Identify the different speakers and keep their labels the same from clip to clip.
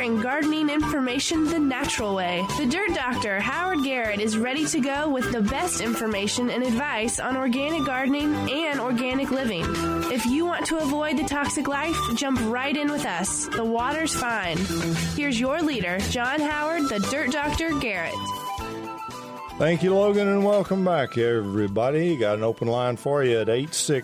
Speaker 1: sharing gardening information the natural way. The Dirt Doctor, Howard Garrett, is ready to go with the best information and advice on organic gardening and organic living. If you want to avoid the toxic life, jump right in with us. The water's fine. Here's your leader, John Howard, the Dirt Doctor Garrett.
Speaker 2: Thank you, Logan, and welcome back, everybody. Got an open line for you at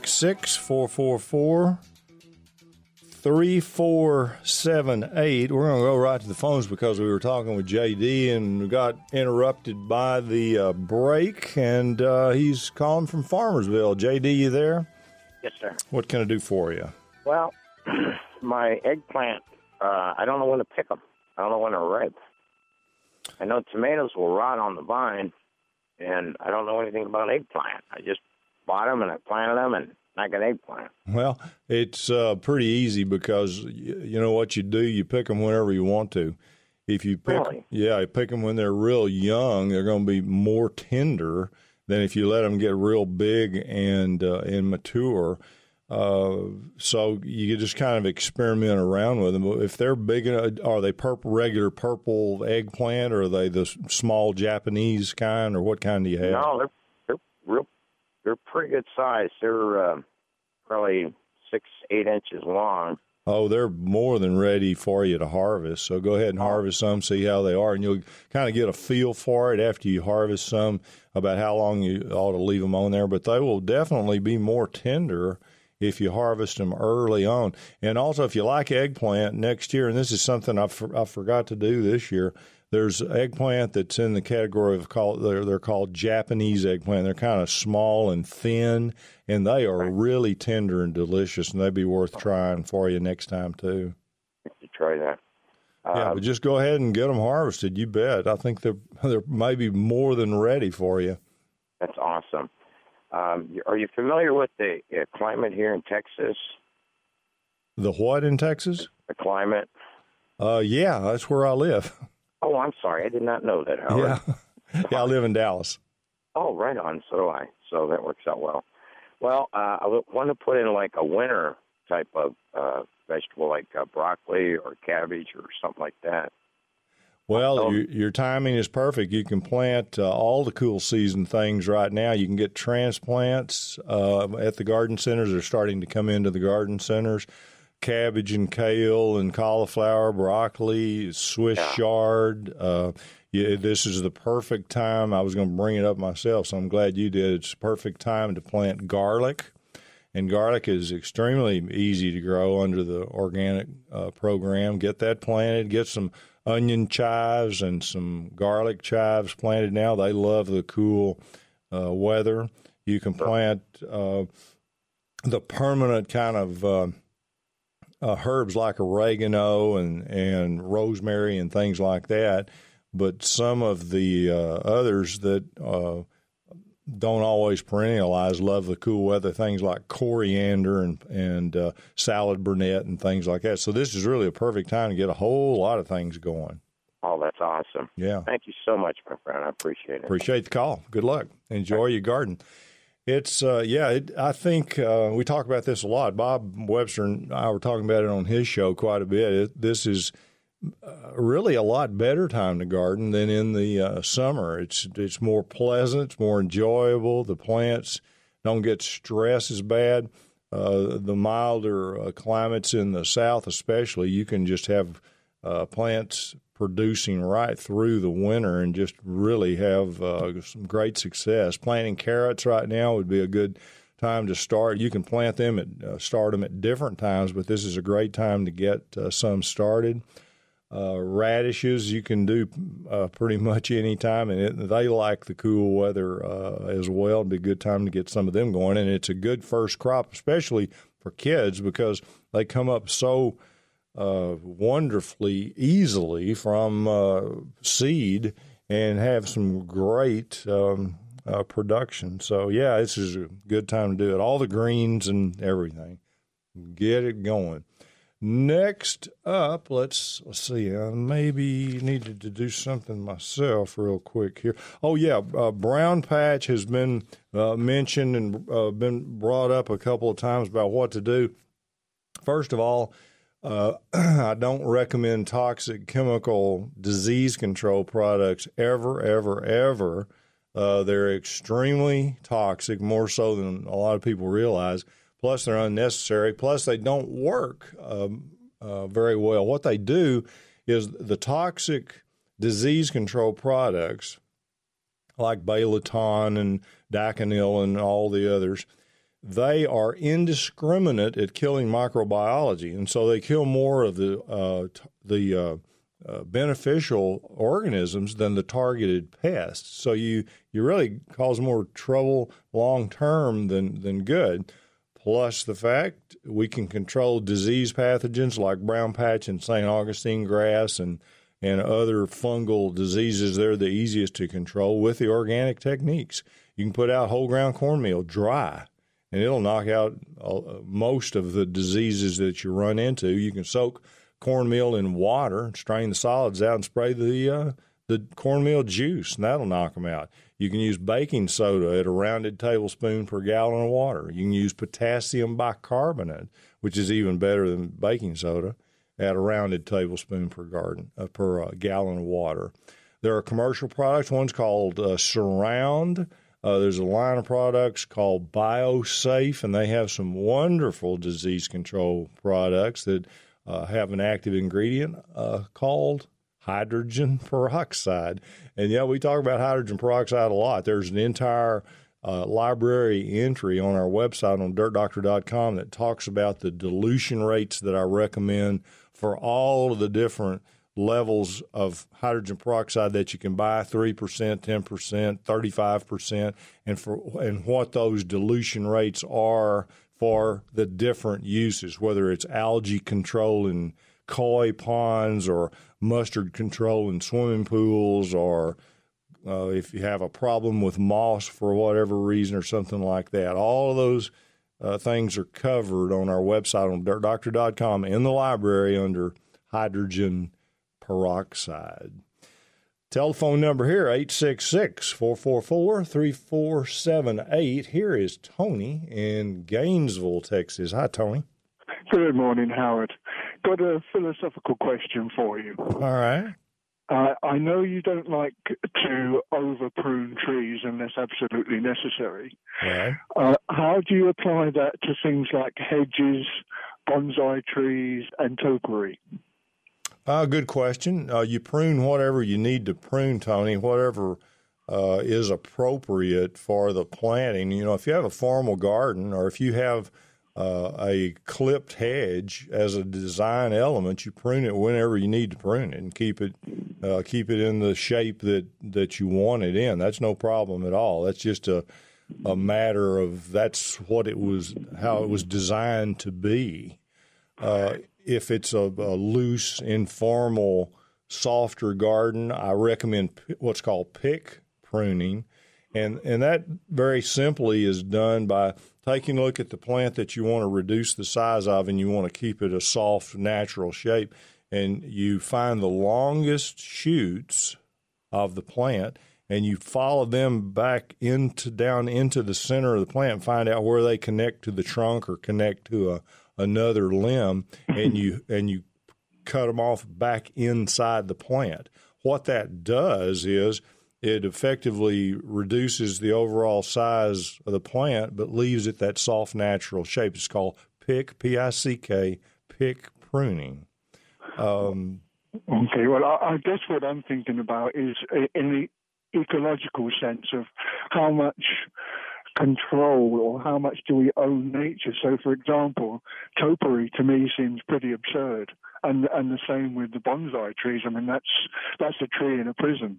Speaker 2: 866-444-3478. We're going to go right to the phones because we were talking with J.D. and we got interrupted by the break, and he's calling from Farmersville. J.D., you there?
Speaker 3: Yes, sir.
Speaker 2: What can I do for you?
Speaker 3: Well, my eggplant, I don't know when to pick them. I don't know when they're ripe. I know tomatoes will rot on the vine, and I don't know anything about eggplant. I just bought them, and I planted them, and I got eggplant.
Speaker 2: Well, it's pretty easy because you know what you do. You pick them whenever you want to. If you pick,
Speaker 3: Really?
Speaker 2: Yeah, you pick them when they're real young. They're going to be more tender than if you let them get real big and mature. So you just kind of experiment around with them. If they're big, are they regular purple eggplant, or are they the small Japanese kind, or what kind do you have?
Speaker 3: No, they're pretty good size. They're probably 6-8 inches long.
Speaker 2: Oh, they're more than ready for you to harvest. So go ahead and harvest some, see how they are, and you'll kind of get a feel for it after you harvest some about how long you ought to leave them on there. But they will definitely be more tender if you harvest them early on. And also, if you like eggplant next year, and this is something I forgot to do this year, there's eggplant that's in the category of they're called Japanese eggplant. They're kind of small and thin, and they are really tender and delicious, and they'd be worth trying for you next time, too.
Speaker 3: You try that.
Speaker 2: Yeah, but just go ahead and get them harvested, you bet. I think they're maybe more than ready for you.
Speaker 3: That's awesome. Are you familiar with the climate here in Texas?
Speaker 2: The what in Texas?
Speaker 3: The climate?
Speaker 2: Yeah, that's where I live.
Speaker 3: Oh, I'm sorry. I did not know that, Howard.
Speaker 2: Yeah, I live in Dallas.
Speaker 3: Oh, right on. So do I. So that works out well. Well, I want to put in like a winter type of vegetable, like broccoli or cabbage or something like that.
Speaker 2: Well, your timing is perfect. You can plant all the cool season things right now. You can get transplants at the garden centers. They're starting to come into the garden centers. Cabbage and kale and cauliflower, broccoli, Swiss chard. This is the perfect time. I was going to bring it up myself, so I'm glad you did. It's the perfect time to plant garlic. And garlic is extremely easy to grow under the organic program. Get that planted. Get some onion chives and some garlic chives planted now. They love the cool weather. You can plant the permanent kind of herbs like oregano and rosemary and things like that. But some of the others that don't always perennialize love the cool weather, things like coriander and salad burnet and things like that. So this is really a perfect time to get a whole lot of things going.
Speaker 3: Oh, that's awesome.
Speaker 2: Yeah.
Speaker 3: Thank you so much, my friend. I appreciate it.
Speaker 2: Appreciate the call. Good luck. Enjoy your garden. It's, I think we talk about this a lot. Bob Webster and I were talking about it on his show quite a bit. This is really a lot better time to garden than in the summer. It's more pleasant, it's more enjoyable. The plants don't get stressed as bad. The milder climates in the south especially, you can just have plants producing right through the winter and just really have some great success. Planting carrots right now would be a good time to start. You can plant them start them at different times, but this is a great time to get some started. Radishes you can do pretty much any time, and they like the cool weather as well. It'd be a good time to get some of them going, and it's a good first crop, especially for kids, because they come up so wonderfully easily from seed and have some great production. So, yeah, this is a good time to do it. All the greens and everything. Get it going. Next up, let's see. I maybe needed to do something myself real quick here. Oh, yeah, brown patch has been mentioned and been brought up a couple of times about what to do. First of all, I don't recommend toxic chemical disease control products ever, ever, ever. They're extremely toxic, more so than a lot of people realize. Plus, they're unnecessary. Plus, they don't work very well. What they do is the toxic disease control products, like Bayleton and Daconil and all the others, they are indiscriminate at killing microbiology, and so they kill more of the beneficial organisms than the targeted pests. So you really cause more trouble long term than good. Plus the fact we can control disease pathogens like brown patch and St. Augustine grass and other fungal diseases. They're the easiest to control with the organic techniques. You can put out whole ground cornmeal dry, and it'll knock out most of the diseases that you run into. You can soak cornmeal in water, strain the solids out, and spray the cornmeal juice, and that'll knock them out. You can use baking soda at a rounded tablespoon per gallon of water. You can use potassium bicarbonate, which is even better than baking soda, at a rounded tablespoon per gallon of water. There are commercial products. One's called Surround. There's a line of products called BioSafe, and they have some wonderful disease control products that have an active ingredient called hydrogen peroxide. And, we talk about hydrogen peroxide a lot. There's an entire library entry on our website on dirtdoctor.com that talks about the dilution rates that I recommend for all of the different levels of hydrogen peroxide that you can buy, 3%, 10%, 35%, and what those dilution rates are for the different uses, whether it's algae control in koi ponds or mustard control in swimming pools, or if you have a problem with moss for whatever reason or something like that. All of those things are covered on our website on dirtdoctor.com in the library under hydrogen peroxide. Telephone number here, 866-444-3478. Here is Tony in Gainesville, Texas. Hi, Tony.
Speaker 4: Good morning, Howard. Got a philosophical question for you.
Speaker 2: All right.
Speaker 4: I know you don't like to over-prune trees unless absolutely necessary.
Speaker 2: Right.
Speaker 4: How do you apply that to things like hedges, bonsai trees, and topiary?
Speaker 2: Good question. You prune whatever you need to prune, Tony, whatever is appropriate for the planting. If you have a formal garden or if you have a clipped hedge as a design element, you prune it whenever you need to prune it and keep it in the shape that you want it in. That's no problem at all. That's just a matter of that's what it was, how it was designed to be. If it's a loose, informal, softer garden, I recommend what's called pick pruning. And that very simply is done by taking a look at the plant that you want to reduce the size of and you want to keep it a soft, natural shape. And you find the longest shoots of the plant and you follow them back down into the center of the plant and find out where they connect to the trunk or connect to another limb, and you cut them off back inside the plant. What that does is it effectively reduces the overall size of the plant, but leaves it that soft, natural shape. It's called pick, P-I-C-K, pick pruning.
Speaker 4: Okay, well, I guess what I'm thinking about is in the ecological sense of how much control or how much do we own nature. So, for example, topiary to me seems pretty absurd, and the same with the bonsai trees. I mean, that's a tree in a prison.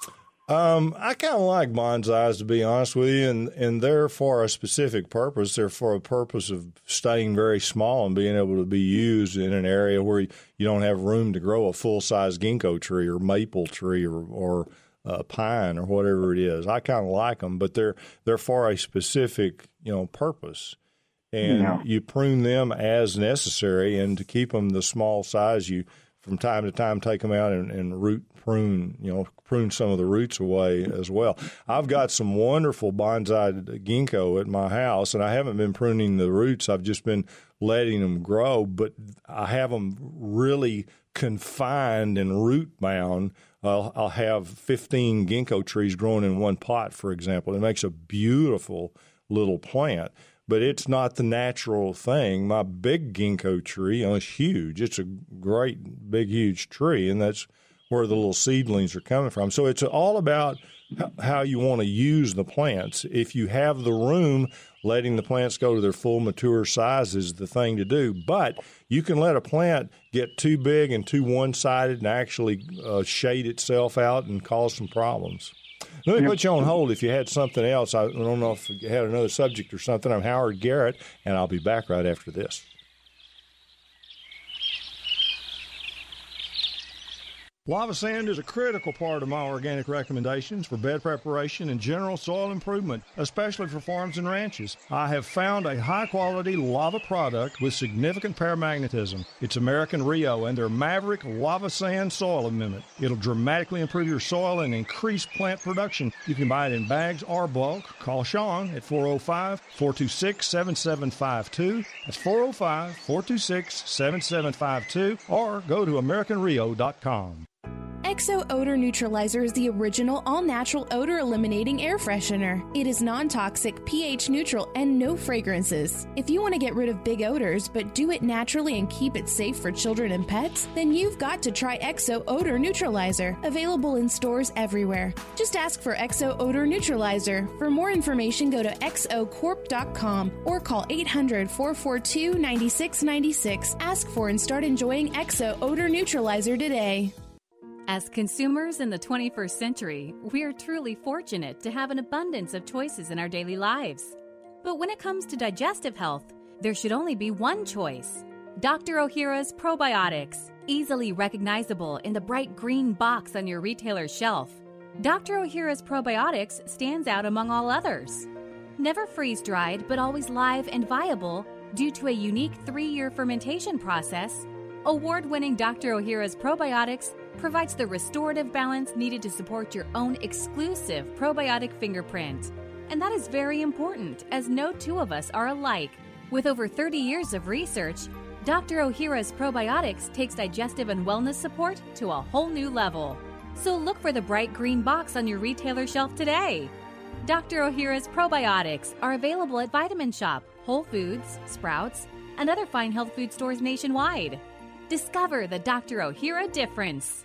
Speaker 2: I kind of like bonsais, to be honest with you, and they're for a specific purpose. They're for a purpose of staying very small and being able to be used in an area where you don't have room to grow a full-size ginkgo tree or maple tree or pine or whatever it is. I kind of like them, but they're for a specific purpose, and you prune them as necessary. And to keep them the small size, from time to time take them out and root prune some of the roots away as well. I've got some wonderful bonsai ginkgo at my house, and I haven't been pruning the roots. I've just been letting them grow, but I have them really confined and root bound. I'll have 15 ginkgo trees growing in one pot, for example. It makes a beautiful little plant, but it's not the natural thing. My big ginkgo tree, it's huge. It's a great, big, huge tree, and that's where the little seedlings are coming from. So it's all about how you want to use the plants. If you have the room, letting the plants go to their full mature size is the thing to do. But you can let a plant get too big and too one-sided and actually shade itself out and cause some problems. Let me put you on hold if you had something else. I don't know if you had another subject or something. I'm Howard Garrett, and I'll be back right after this. Lava sand is a critical part of my organic recommendations for bed preparation and general soil improvement, especially for farms and ranches. I have found a high-quality lava product with significant paramagnetism. It's American Rio and their Maverick Lava Sand Soil Amendment. It'll dramatically improve your soil and increase plant production. You can buy it in bags or bulk. Call Sean at 405-426-7752. That's 405-426-7752, or go to AmericanRio.com.
Speaker 5: Exo Odor Neutralizer is the original all-natural odor-eliminating air freshener. It is non-toxic, pH neutral, and no fragrances. If you want to get rid of big odors, but do it naturally and keep it safe for children and pets, then you've got to try Exo Odor Neutralizer, available in stores everywhere. Just ask for Exo Odor Neutralizer. For more information, go to xocorp.com or call 800-442-9696. Ask for and start enjoying Exo Odor Neutralizer today.
Speaker 6: As consumers in the 21st century, we are truly fortunate to have an abundance of choices in our daily lives. But when it comes to digestive health, there should only be one choice. Dr. Ohhira's Probiotics, easily recognizable in the bright green box on your retailer's shelf. Dr. Ohhira's Probiotics stands out among all others. Never freeze-dried, but always live and viable due to a unique 3-year fermentation process, award-winning Dr. Ohhira's Probiotics provides the restorative balance needed to support your own exclusive probiotic fingerprint. And that is very important, as no two of us are alike. With over 30 years of research, Dr. Ohhira's Probiotics takes digestive and wellness support to a whole new level. So look for the bright green box on your retailer shelf today. Dr. Ohhira's Probiotics are available at Vitamin Shop, Whole Foods, Sprouts, and other fine health food stores nationwide. Discover the Dr. Ohhira difference.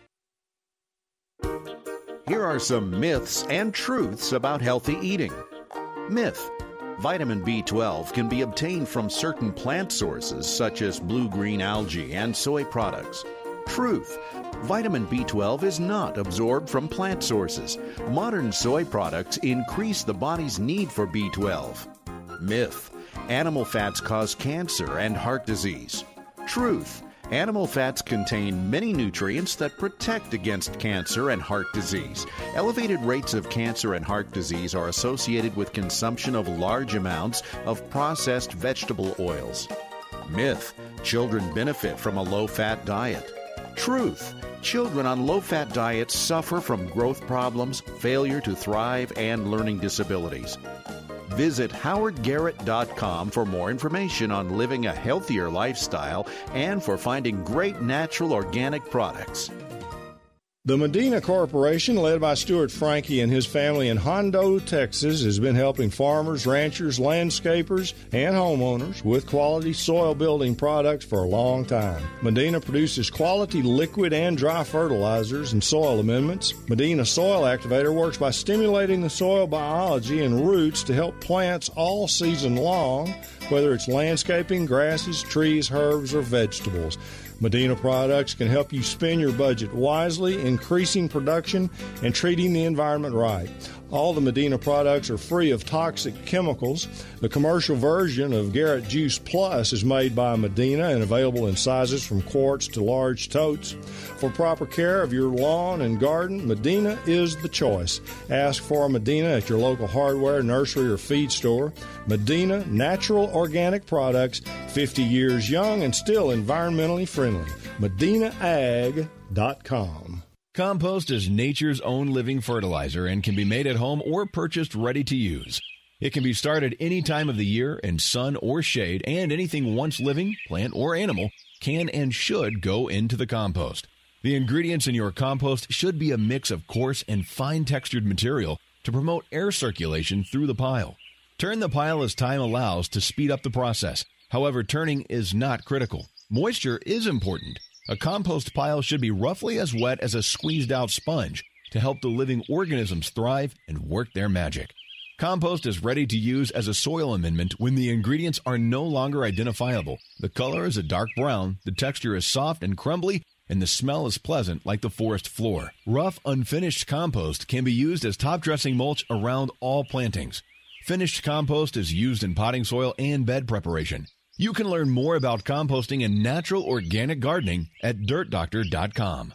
Speaker 7: Here are some myths and truths about healthy eating. Myth: vitamin B12 can be obtained from certain plant sources such as blue-green algae and soy products. Truth: vitamin B12 is not absorbed from plant sources. Modern soy products increase the body's need for B12. Myth: animal fats cause cancer and heart disease. Truth: animal fats contain many nutrients that protect against cancer and heart disease. Elevated rates of cancer and heart disease are associated with consumption of large amounts of processed vegetable oils. Myth: children benefit from a low-fat diet. Truth: children on low-fat diets suffer from growth problems, failure to thrive, and learning disabilities. Visit howardgarrett.com for more information on living a healthier lifestyle and for finding great natural organic products.
Speaker 2: The Medina Corporation, led by Stuart Frankie and his family in Hondo, Texas, has been helping farmers, ranchers, landscapers, and homeowners with quality soil building products for a long time. Medina produces quality liquid and dry fertilizers and soil amendments. Medina Soil Activator works by stimulating the soil biology and roots to help plants all season long, whether it's landscaping, grasses, trees, herbs, or vegetables. Medina products can help you spend your budget wisely, increasing production and treating the environment right. All the Medina products are free of toxic chemicals. The commercial version of Garrett Juice Plus is made by Medina and available in sizes from quarts to large totes. For proper care of your lawn and garden, Medina is the choice. Ask for Medina at your local hardware, nursery, or feed store. Medina Natural Organic Products, 50 years young and still environmentally friendly. friendly. MedinaAg.com.
Speaker 8: Compost is nature's own living fertilizer and can be made at home or purchased ready to use. It can be started any time of the year in sun or shade, and anything once living, plant or animal, can and should go into the compost. The ingredients in your compost should be a mix of coarse and fine-textured material to promote air circulation through the pile. Turn the pile as time allows to speed up the process. However, turning is not critical. Moisture is important. A compost pile should be roughly as wet as a squeezed-out sponge to help the living organisms thrive and work their magic. Compost is ready to use as a soil amendment when the ingredients are no longer identifiable. The color is a dark brown, the texture is soft and crumbly, and the smell is pleasant like the forest floor. Rough, unfinished compost can be used as top-dressing mulch around all plantings. Finished compost is used in potting soil and bed preparation. You can learn more about composting and natural organic gardening at dirtdoctor.com.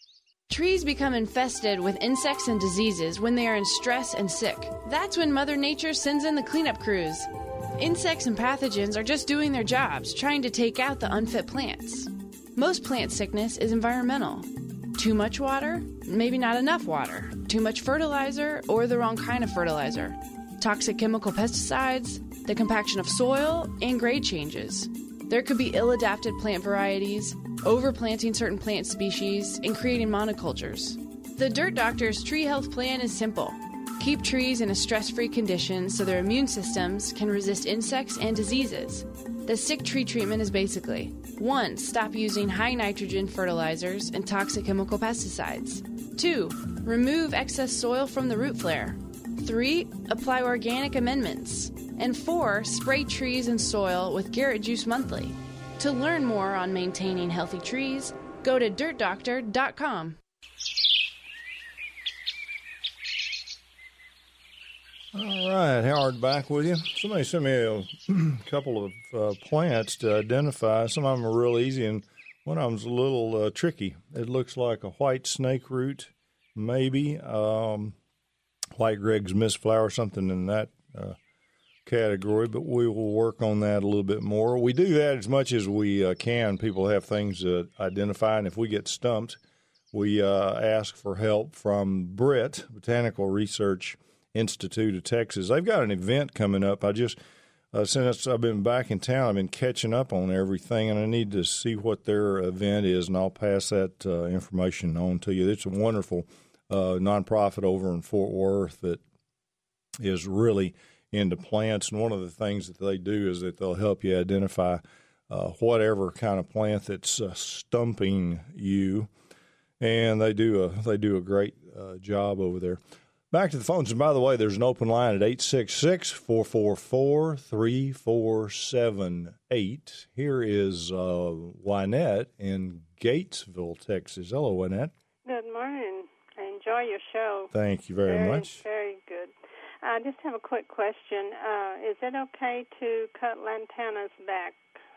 Speaker 9: Trees become infested with insects and diseases when they are in stress and sick. That's when Mother Nature sends in the cleanup crews. Insects and pathogens are just doing their jobs, trying to take out the unfit plants. Most plant sickness is environmental. Too much water, maybe not enough water. Too much fertilizer or the wrong kind of fertilizer. Toxic chemical pesticides, the compaction of soil, and grade changes. There could be ill-adapted plant varieties, overplanting certain plant species, and creating monocultures. The Dirt Doctor's tree health plan is simple. Keep trees in a stress-free condition so their immune systems can resist insects and diseases. The sick tree treatment is basically 1. Stop using high nitrogen fertilizers and toxic chemical pesticides. 2. Remove excess soil from the root flare. 3. Apply organic amendments. And 4. Spray trees and soil with Garrett Juice Monthly. To learn more on maintaining healthy trees, go to dirtdoctor.com.
Speaker 2: All right, Howard back with you. Somebody sent me a couple of plants to identify. Some of them are real easy, and one of them's a little tricky. It looks like a white snake root, maybe. White Greg's mistflower, something in that category, but we will work on that a little bit more. We do that as much as we can. People have things to identify, and if we get stumped, we ask for help from BRIT, Botanical Research Institute of Texas. They've got an event coming up. I just, since I've been back in town, I've been catching up on everything, and I need to see what their event is, and I'll pass that information on to you. It's a wonderful nonprofit over in Fort Worth that is really into plants, and one of the things that they do is that they'll help you identify whatever kind of plant that's stumping you, and they do a great job over there. Back to the phones, and by the way, there's an open line at 866-444-3478. Here is Wynette in Gatesville, Texas. Hello, Wynette.
Speaker 10: Good morning. I enjoy your show.
Speaker 2: Thank you very much.
Speaker 10: Very good. I just have a quick question. Is it okay to cut lantanas back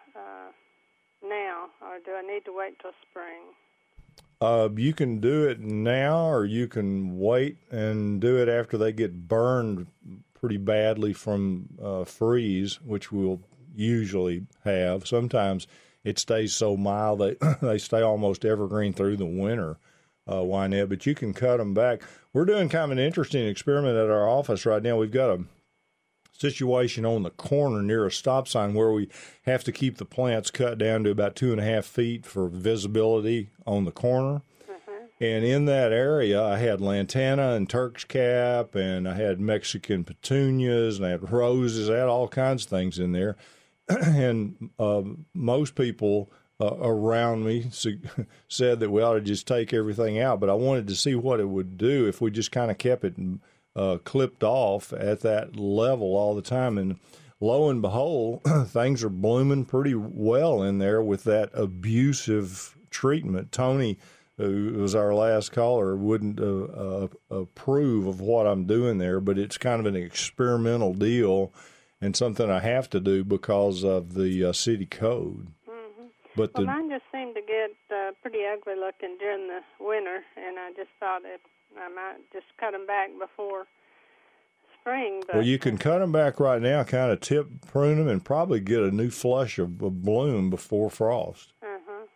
Speaker 10: now, or do I need to wait till spring?
Speaker 2: You can do it now, or you can wait and do it after they get burned pretty badly from freeze, which we'll usually have. Sometimes it stays so mild that they stay almost evergreen through the winter. Wynette, but you can cut them back. We're doing kind of an interesting experiment at our office right now. We've got a situation on the corner near a stop sign where we have to keep the plants cut down to about 2.5 feet for visibility on the corner. And in that area, I had lantana and Turk's cap, and I had Mexican petunias, and I had roses. I had all kinds of things in there. And most people around me said that we ought to just take everything out, but I wanted to see what it would do if we just kind of kept it clipped off at that level all the time. And lo and behold, things are blooming pretty well in there with that abusive treatment. Tony, who was our last caller, wouldn't approve of what I'm doing there, but it's kind of an experimental deal and something I have to do because of the city code. But
Speaker 10: mine just seemed to get pretty ugly looking during the winter, and I just thought that I might just cut them back before spring. But,
Speaker 2: well, you can cut them back right now, kind of prune them, and probably get a new flush of bloom before frost.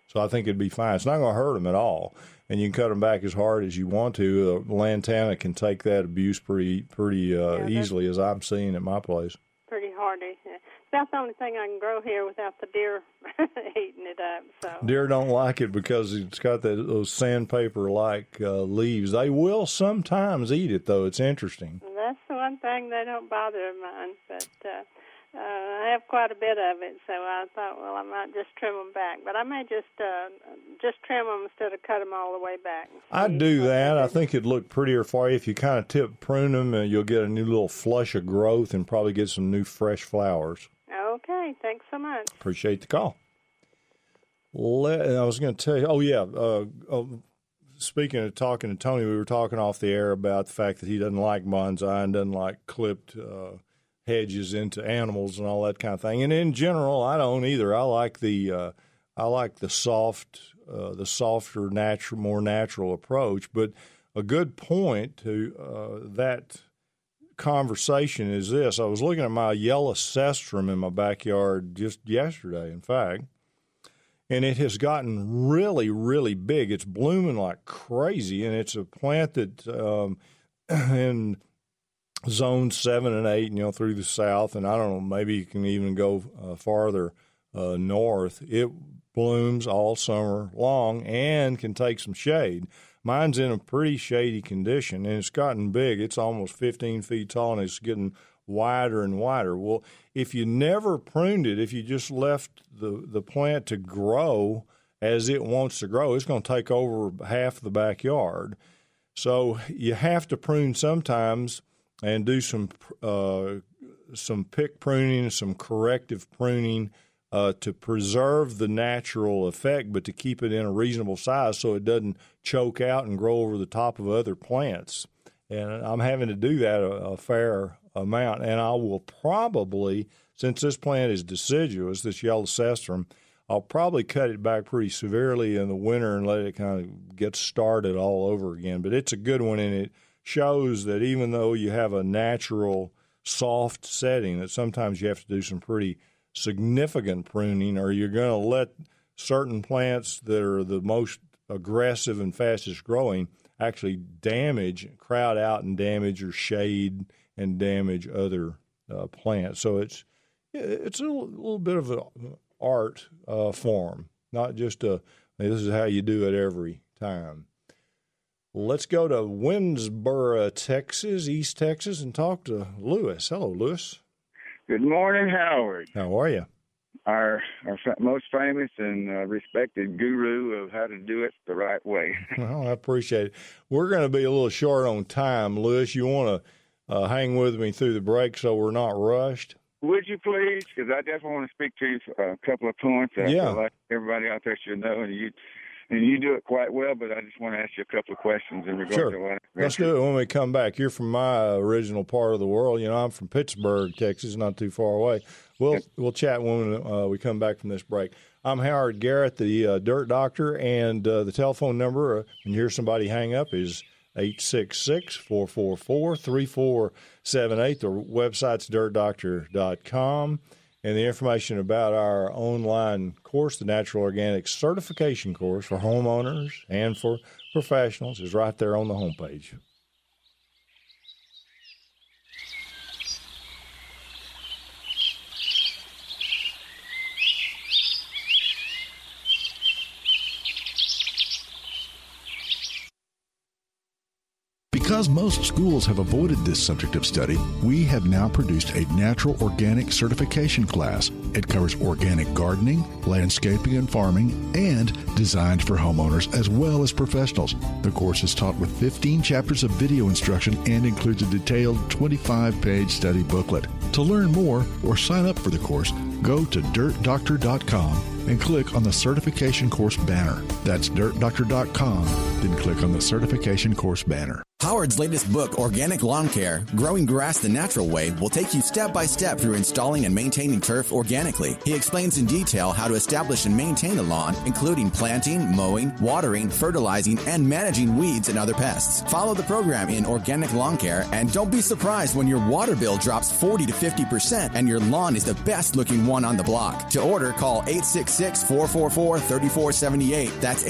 Speaker 2: So I think it'd be fine. It's not going to hurt them at all. And you can cut them back as hard as you want to. Lantana can take that abuse pretty easily, as I'm seeing at my place.
Speaker 10: Pretty hardy. Yeah. That's the only thing I can grow here without the deer eating it up. So
Speaker 2: deer don't like it because it's got those sandpaper-like leaves. They will sometimes eat it, though. It's interesting.
Speaker 10: That's the one thing they don't bother mine, but I have quite a bit of it, so I thought, well, I might just trim them back. But I may just trim them instead of cut them all the way back.
Speaker 2: I'd do that. I think it'd look prettier for you. If you kind of prune them, you'll get a new little flush of growth and probably get some new fresh flowers.
Speaker 10: Okay, thanks so much.
Speaker 2: Appreciate the call. I was going to tell you, speaking of talking to Tony, we were talking off the air about the fact that he doesn't like bonsai and doesn't like clipped hedges into animals and all that kind of thing. And in general, I don't either. I like the softer, more natural approach. But a good point to that conversation is this. I was looking at my yellow cestrum in my backyard just yesterday, in fact, and it has gotten really, really big. It's blooming like crazy, and it's a plant that in zones 7 and 8, through the south, and I don't know, maybe you can even go farther north. It blooms all summer long and can take some shade. Mine's in a pretty shady condition, and it's gotten big. It's almost 15 feet tall, and it's getting wider and wider. Well, if you never pruned it, if you just left the plant to grow as it wants to grow, it's going to take over half the backyard. So you have to prune sometimes and do some pick pruning, some corrective pruning to preserve the natural effect, but to keep it in a reasonable size so it doesn't choke out and grow over the top of other plants. And I'm having to do that a fair amount. And I will probably, since this plant is deciduous, this yellow cestrum, I'll probably cut it back pretty severely in the winter and let it kind of get started all over again. But it's a good one, and it shows that even though you have a natural soft setting, that sometimes you have to do some pretty significant pruning, or you're going to let certain plants that are the most aggressive and fastest growing actually crowd out and damage or shade and damage other plants. So it's a little bit of an art form, not just this is how you do it every time. Let's go to Winnsboro, Texas, East Texas, and talk to Lewis. Hello, Lewis.
Speaker 11: Good morning, Howard.
Speaker 2: How are you?
Speaker 11: Our most famous and respected guru of how to do it the right way.
Speaker 2: Well, I appreciate it. We're going to be a little short on time, Lewis. You want to hang with me through the break so we're not rushed?
Speaker 11: Would you please? Because I definitely want to speak to you for a couple of points. I feel like everybody out there should know, and you do it quite well, but I just want to ask you a couple of questions in regard to what
Speaker 2: Let's do it when we come back. You're from my original part of the world. I'm from Pittsburgh, Texas, not too far away. We'll chat when we come back from this break. I'm Howard Garrett, the Dirt Doctor, and the telephone number, when you hear somebody hang up, is 866-444-3478. The website's dirtdoctor.com. And the information about our online course, the Natural Organic Certification Course for homeowners and for professionals, is right there on the homepage.
Speaker 12: Because most schools have avoided this subject of study, we have now produced a natural organic certification class. It covers organic gardening, landscaping and farming, and designed for homeowners as well as professionals. The course is taught with 15 chapters of video instruction and includes a detailed 25-page study booklet. To learn more or sign up for the course, go to dirtdoctor.com and click on the certification course banner. That's dirtdoctor.com, then click on the certification course banner.
Speaker 13: Howard's latest book, Organic Lawn Care, Growing Grass the Natural Way, will take you step by step through installing and maintaining turf organically. He explains in detail how to establish and maintain a lawn, including planting, mowing, watering, fertilizing, and managing weeds and other pests. Follow the program in Organic Lawn Care, and don't be surprised when your water bill drops 40 to 50% and your lawn is the best looking one on the block. To order, call 866-444-3478. That's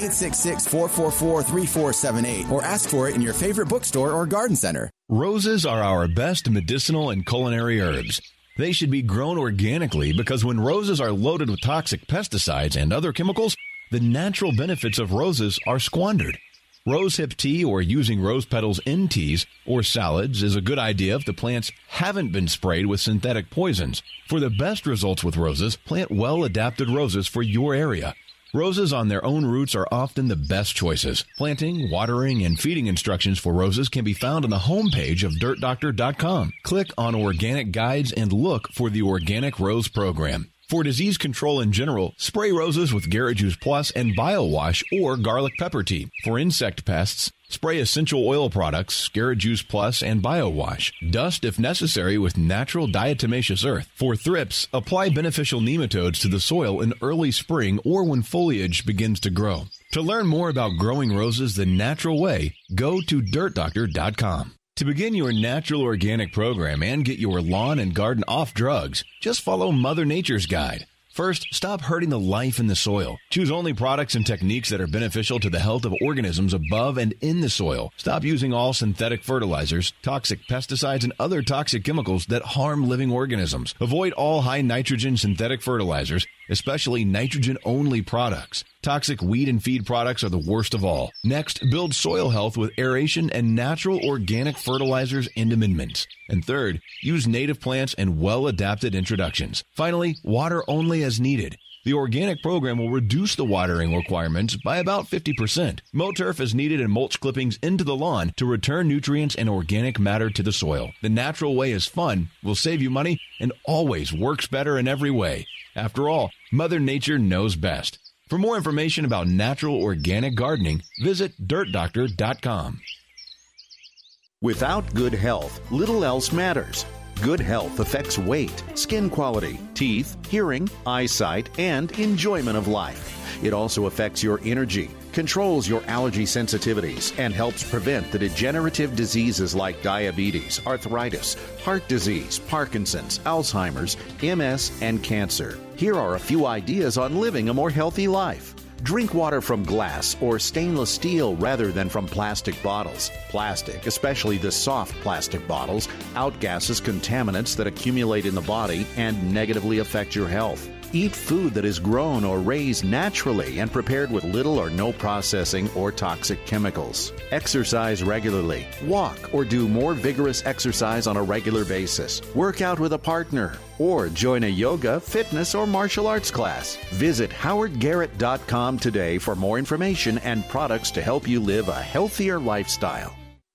Speaker 13: 866-444-3478. Or ask for it in your favorite bookstore or garden center.
Speaker 8: Roses are our best medicinal and culinary herbs. They should be grown organically because when roses are loaded with toxic pesticides and other chemicals, the natural benefits of roses are squandered. Rosehip tea or using rose petals in teas or salads is a good idea if the plants haven't been sprayed with synthetic poisons. For the best results with roses, plant well-adapted roses for your area. Roses on their own roots are often the best choices. Planting, watering, and feeding instructions for roses can be found on the homepage of DirtDoctor.com. Click on Organic Guides and look for the Organic Rose Program. For disease control in general, spray roses with Garrett Juice Plus and BioWash or garlic pepper tea. For insect pests, spray essential oil products, Garrett Juice Plus, and BioWash. Dust if necessary with natural diatomaceous earth. For thrips, apply beneficial nematodes to the soil in early spring or when foliage begins to grow. To learn more about growing roses the natural way, go to DirtDoctor.com. To begin your natural organic program and get your lawn and garden off drugs, just follow Mother Nature's guide. First, stop hurting the life in the soil. Choose only products and techniques that are beneficial to the health of organisms above and in the soil. Stop using all synthetic fertilizers, toxic pesticides, and other toxic chemicals that harm living organisms. Avoid all high nitrogen synthetic fertilizers, especially nitrogen-only products. Toxic weed and feed products are the worst of all. Next, build soil health with aeration and natural organic fertilizers and amendments. And third, use native plants and well-adapted introductions. Finally, water only as needed. The organic program will reduce the watering requirements by about 50%. Mow turf as needed and mulch clippings into the lawn to return nutrients and organic matter to the soil. The natural way is fun, will save you money, and always works better in every way. After all, Mother Nature knows best. For more information about natural organic gardening, visit DirtDoctor.com.
Speaker 7: Without good health, little else matters. Good health affects weight, skin quality, teeth, hearing, eyesight, and enjoyment of life. It also affects your energy, controls your allergy sensitivities, and helps prevent the degenerative diseases like diabetes, arthritis, heart disease, Parkinson's, Alzheimer's, MS, and cancer. Here are a few ideas on living a more healthy life. Drink water from glass or stainless steel rather than from plastic bottles. Plastic, especially the soft plastic bottles, outgasses contaminants that accumulate in the body and negatively affect your health. Eat food that is grown or raised naturally and prepared with little or no processing or toxic chemicals. Exercise regularly. Walk or do more vigorous exercise on a regular basis. Work out with a partner or join a yoga, fitness, or martial arts class. Visit howardgarrett.com today for more information and products to help you live a healthier lifestyle.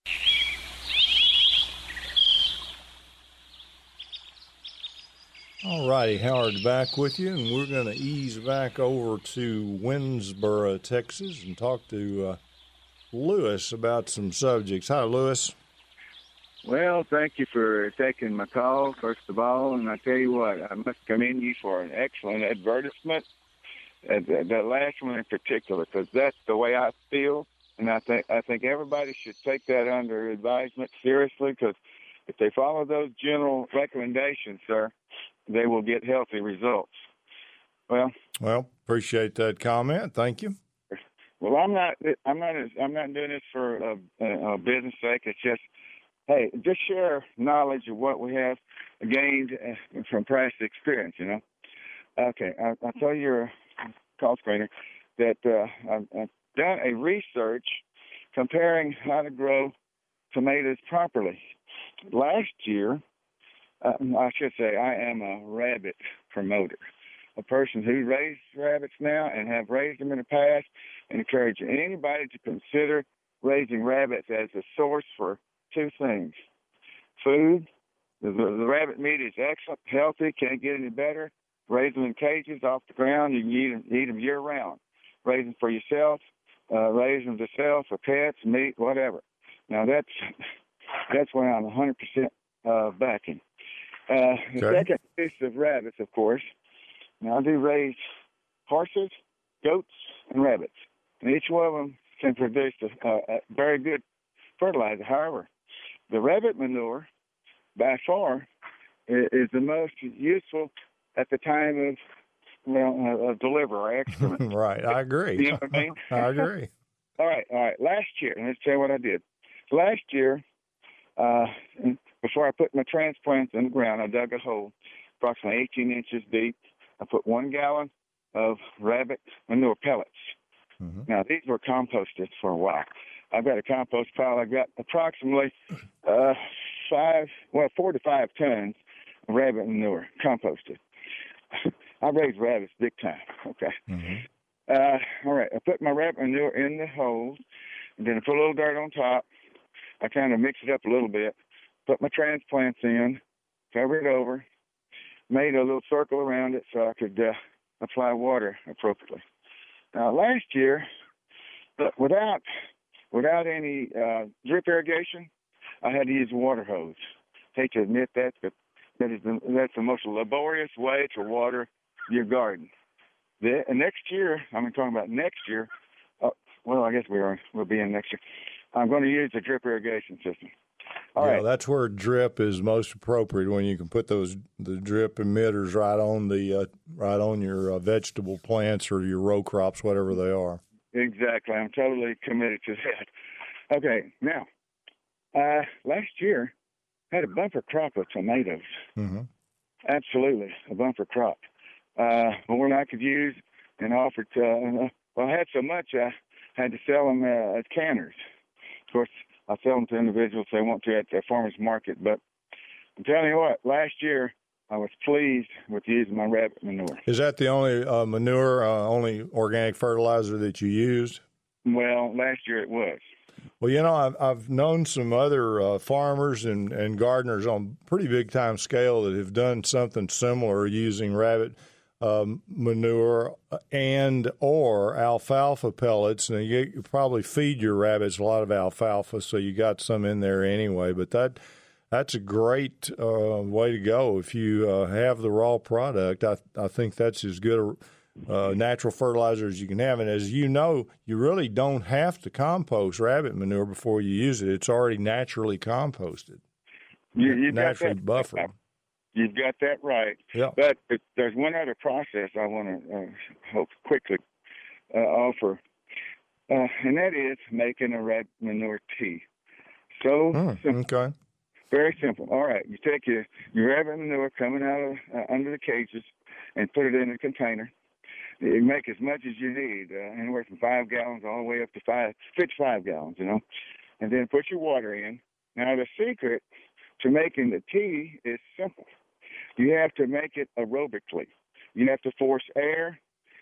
Speaker 2: All righty, Howard back with you, and we're going to ease back over to Winsboro, Texas, and talk to Lewis about some subjects. Hi, Lewis.
Speaker 11: Well, thank you for taking my call, first of all, and I tell you what, I must commend you for an excellent advertisement, that last one in particular, because that's the way I feel, and I think everybody should take that under advisement seriously, because if they follow those general recommendations, sir, they will get healthy results. Well,
Speaker 2: appreciate that comment. Thank you.
Speaker 11: Well, I'm not doing this for a business sake. It's just, hey, just share knowledge of what we have gained from past experience. You know. Okay, I'll tell your call screener that I've done a research comparing how to grow tomatoes properly. Last year, I should say I am a rabbit promoter, a person who raised rabbits now and have raised them in the past, and encourage anybody to consider raising rabbits as a source for two things. Food, the rabbit meat is excellent, healthy, can't get any better. Raise them in cages off the ground, you can eat them year-round. Raise them for yourself, raise them to sell for pets, meat, whatever. Now that's where I'm 100% backing. The second is of rabbits, of course. Now I do raise horses, goats, and rabbits, and each one of them can produce a very good fertilizer. However, the rabbit manure, by far, is the most useful at the time of delivery or excrement.
Speaker 2: Right, I agree.
Speaker 11: You know what I mean?
Speaker 2: I agree.
Speaker 11: All right. Last year, and let's tell you what I did. Last year, before I put my transplants in the ground, I dug a hole approximately 18 inches deep. I put 1 gallon of rabbit manure pellets. Mm-hmm. Now, these were composted for a while. I've got a compost pile. I've got approximately 4 to 5 tons of rabbit manure composted. I raise rabbits big time. Okay. Mm-hmm. All right. I put my rabbit manure in the holes, and then I put a little dirt on top. I kind of mix it up a little bit, put my transplants in, cover it over, made a little circle around it so I could apply water appropriately. Now, last year, without any drip irrigation, I had to use a water hose. Hate to admit that, but that's the most laborious way to water your garden. Next year, I'm talking about next year. I guess we'll be in next year. I'm going to use a drip irrigation system. All right.
Speaker 2: That's where drip is most appropriate, when you can put the drip emitters right on your vegetable plants or your row crops, whatever they are.
Speaker 11: Exactly. I'm totally committed to that. Okay. Now, last year I had a bumper crop of tomatoes. Mm-hmm. Absolutely, a bumper crop. More than I could use, and offered to. I had so much I had to sell them as canners. Of course, I sell them to individuals they want to at the farmers market. But I'm telling you what, last year I was pleased with using my rabbit manure.
Speaker 2: Is that the only manure, only organic fertilizer that you used?
Speaker 11: Well, last year it was.
Speaker 2: Well, I've known some other farmers and gardeners on pretty big time scale that have done something similar using rabbit manure and or alfalfa pellets. Now, you probably feed your rabbits a lot of alfalfa, so you got some in there anyway. But that's a great way to go if you have the raw product. I think that's as good a natural fertilizer as you can have. And as you know, you really don't have to compost rabbit manure before you use it. It's already naturally composted, naturally buffered.
Speaker 11: You've got that right.
Speaker 2: Yeah.
Speaker 11: But there's one other process I want to quickly offer, and that is making a rabbit manure tea. So simple.
Speaker 2: Okay.
Speaker 11: Very simple. All right. You take your rabbit manure coming out of under the cages and put it in a container. You make as much as you need, anywhere from 5 gallons all the way up to 55 gallons, and then put your water in. Now, the secret to making the tea is simple. You have to make it aerobically. You have to force air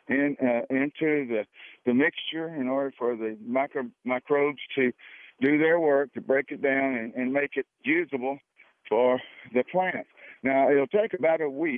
Speaker 11: into the mixture in order for the microbes to do their work, to break it down and make it usable for the plant. Now, it'll take about a week,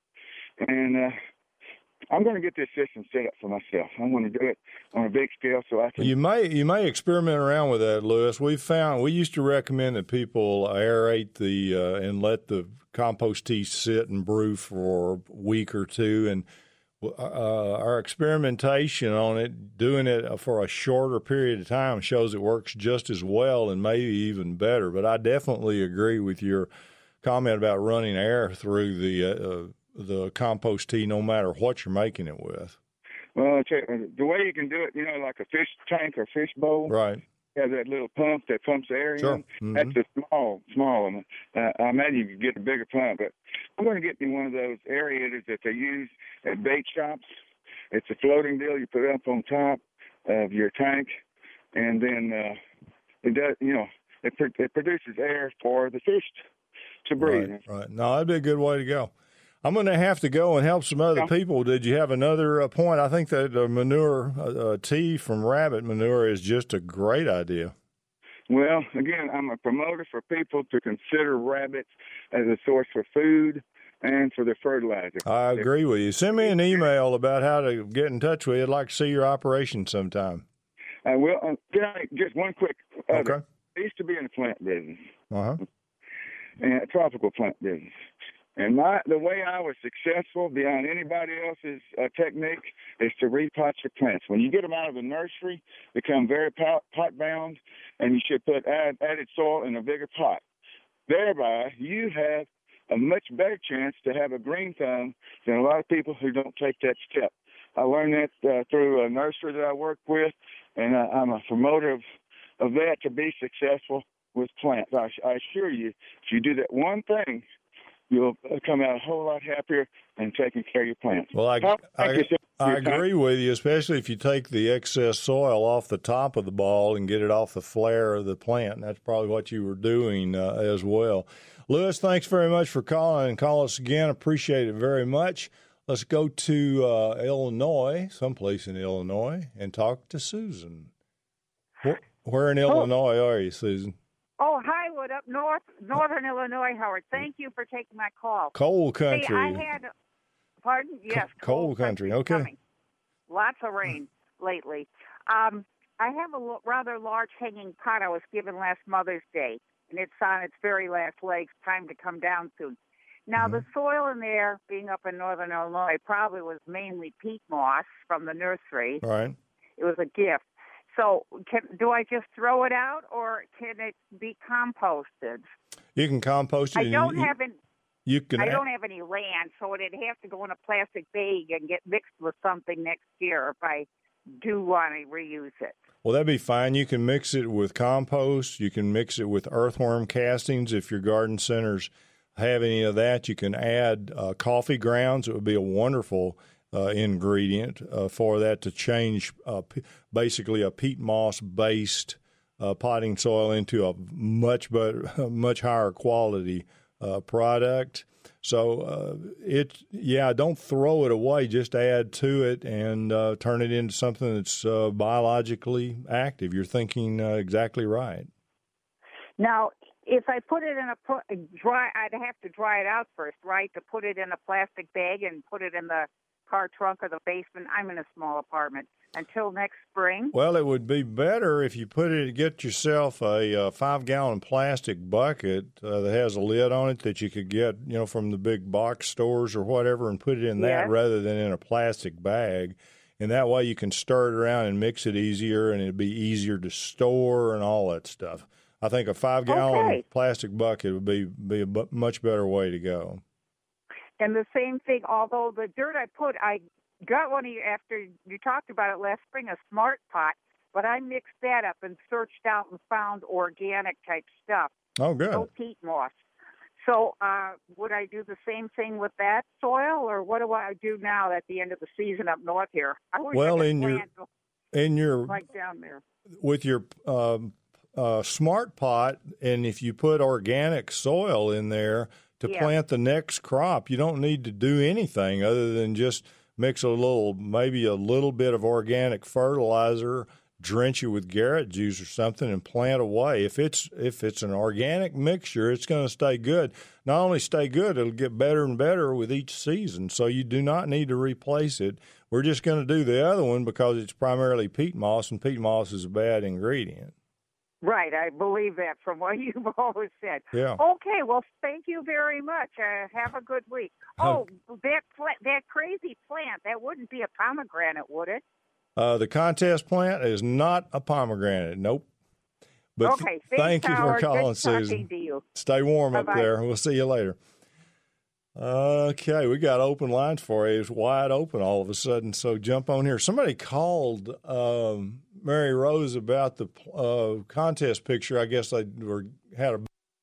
Speaker 11: and I'm going to get this system set up for myself. I'm going to do it on a big scale so I can.
Speaker 2: You may experiment around with that, Lewis. We used to recommend that people aerate and let the compost tea sit and brew for a week or two, and our experimentation on it, doing it for a shorter period of time, shows it works just as well and maybe even better. But I definitely agree with your comment about running air through the compost tea, no matter what you're making it with.
Speaker 11: Well, the way you can do it, like a fish tank or fish bowl.
Speaker 2: Right.
Speaker 11: You have that little pump that pumps air
Speaker 2: sure.
Speaker 11: in.
Speaker 2: Mm-hmm.
Speaker 11: That's a small one. I imagine you could get a bigger pump, but I'm going to get me one of those aerators that they use at bait shops. It's a floating deal. You put it up on top of your tank, and then it does. It produces air for the fish to breathe.
Speaker 2: Right. No, that'd be a good way to go. I'm going to have to go and help some other people. Did you have another point? I think that manure tea from rabbit manure is just a great idea.
Speaker 11: Well, again, I'm a promoter for people to consider rabbits as a source for food and for their fertilizer.
Speaker 2: I agree with you. Send me an email about how to get in touch with you. I'd like to see your operation sometime.
Speaker 11: Well, just one quick.
Speaker 2: Okay.
Speaker 11: I used to be in the plant business,
Speaker 2: Uh-huh.
Speaker 11: and a tropical plant business. And the way I was successful beyond anybody else's technique is to repot your plants. When you get them out of the nursery, they become very pot bound, and you should put added soil in a bigger pot. Thereby, you have a much better chance to have a green thumb than a lot of people who don't take that step. I learned that through a nursery that I work with, and I'm a promoter of that to be successful with plants. I assure you, if you do that one thing, you'll come out a whole lot happier and taking care of your plants.
Speaker 2: Well, I agree with you, especially if you take the excess soil off the top of the ball and get it off the flare of the plant. And that's probably what you were doing as well. Lewis, thanks very much for calling, and call us again. Appreciate it very much. Let's go to Illinois, someplace in Illinois, and talk to Susan. Where in Illinois are you, Susan?
Speaker 14: Oh, Highwood up northern Illinois, Howard. Thank you for taking my call.
Speaker 2: Coal country.
Speaker 14: Hey, I had, pardon? Yes.
Speaker 2: Coal country. Okay.
Speaker 14: Coming. Lots of rain lately. I have a rather large hanging pot I was given last Mother's Day, and it's on its very last legs, time to come down soon. Now, the soil in there, being up in northern Illinois, probably was mainly peat moss from the nursery.
Speaker 2: Right.
Speaker 14: It was a gift. So do I just throw it out, or can it be composted?
Speaker 2: You can compost it.
Speaker 14: I don't have any land, so it'd have to go in a plastic bag and get mixed with something next year if I do want to reuse it.
Speaker 2: Well, that'd be fine. You can mix it with compost. You can mix it with earthworm castings. If your garden centers have any of that, you can add coffee grounds. It would be a wonderful ingredient for that to change basically a peat moss based potting soil into a much higher quality product. So don't throw it away. Just add to it and turn it into something that's biologically active. You're thinking exactly right.
Speaker 14: Now, if I put it in I'd have to dry it out first, right? To put it in a plastic bag and put it in the car trunk or the basement. I'm in a small apartment. Until next spring.
Speaker 2: Well, it would be better if you get yourself a 5-gallon plastic bucket that has a lid on it that you could get, from the big box stores or whatever, and put it in that rather than in a plastic bag. And that way you can stir it around and mix it easier, and it'd be easier to store and all that stuff. I think a 5-gallon plastic bucket would be a much better way to go.
Speaker 14: And the same thing, although the dirt I got one of you after you talked about it last spring, a smart pot, but I mixed that up and searched out and found organic type stuff.
Speaker 2: Oh, good.
Speaker 14: No peat moss. So would I do the same thing with that soil, or what do I do now at the end of the season up north here? I wish I could like down there.
Speaker 2: With your smart pot, and if you put organic soil in there to plant the next crop, you don't need to do anything other than just mix maybe a little bit of organic fertilizer, drench it with Garrett juice or something, and plant away. If it's an organic mixture, it's going to stay good. Not only stay good, it'll get better and better with each season. So you do not need to replace it. We're just going to do the other one because it's primarily peat moss, and peat moss is a bad ingredient.
Speaker 14: Right, I believe that from what you've always said.
Speaker 2: Yeah.
Speaker 14: Okay, well, thank you very much. Have a good week. Oh, that crazy plant, that wouldn't be a pomegranate, would it?
Speaker 2: The contest plant is not a pomegranate. Nope. But
Speaker 14: okay,
Speaker 2: thank you for calling,
Speaker 14: Good
Speaker 2: Susan.
Speaker 14: To you.
Speaker 2: Stay warm
Speaker 14: Bye-bye.
Speaker 2: up there. We'll see you later. Okay, we got open lines for you. It's wide open all of a sudden, so jump on here. Somebody called Mary Rose about the contest picture. I guess they had.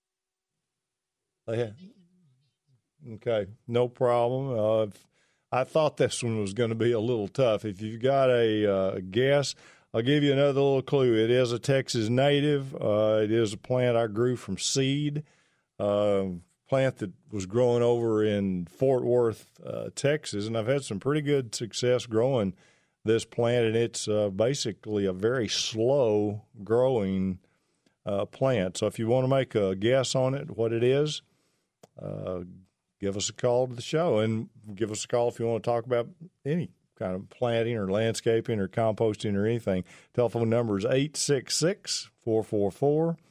Speaker 2: Okay, no problem. I thought this one was going to be a little tough. If you've got a guess, I'll give you another little clue. It is a Texas native. It is a plant I grew from seed. Plant that was growing over in Fort Worth, Texas, and I've had some pretty good success growing this plant, and it's basically a very slow growing plant. So if you want to make a guess on it, what it is, give us a call to the show, and give us a call if you want to talk about any kind of planting or landscaping or composting or anything. Telephone number is 866-444-0009.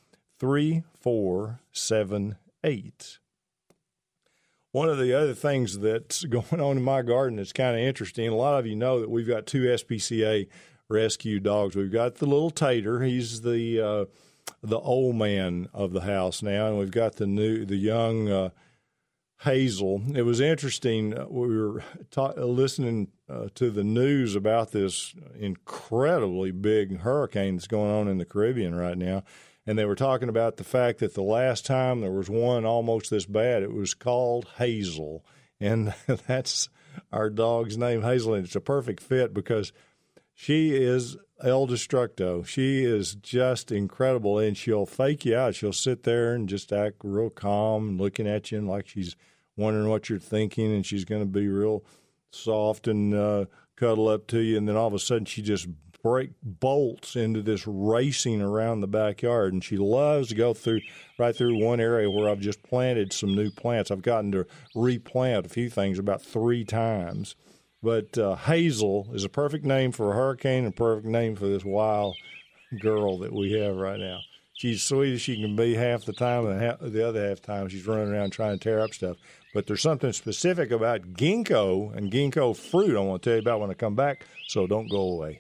Speaker 2: 3478. One of the other things that's going on in my garden that's kind of interesting, a lot of you know that we've got 2 SPCA rescue dogs. We've got the little Tater. He's the old man of the house now, and we've got the young Hazel. It was interesting. We were listening to the news about this incredibly big hurricane that's going on in the Caribbean right now, and they were talking about the fact that the last time there was one almost this bad, it was called Hazel, and that's our dog's name, Hazel, and it's a perfect fit because she is El Destructo. She is just incredible, and she'll fake you out. She'll sit there and just act real calm and looking at you and like she's wondering what you're thinking, and she's going to be real soft and cuddle up to you, and then all of a sudden she just bolts into this racing around the backyard, and she loves to go right through one area where I've just planted some new plants. I've gotten to replant a few things about 3 times. But Hazel is a perfect name for a hurricane and a perfect name for this wild girl that we have right now. She's sweet as she can be half the time, and the other half the time she's running around trying to tear up stuff. But there's something specific about ginkgo and ginkgo fruit I want to tell you about when I come back, so don't go away.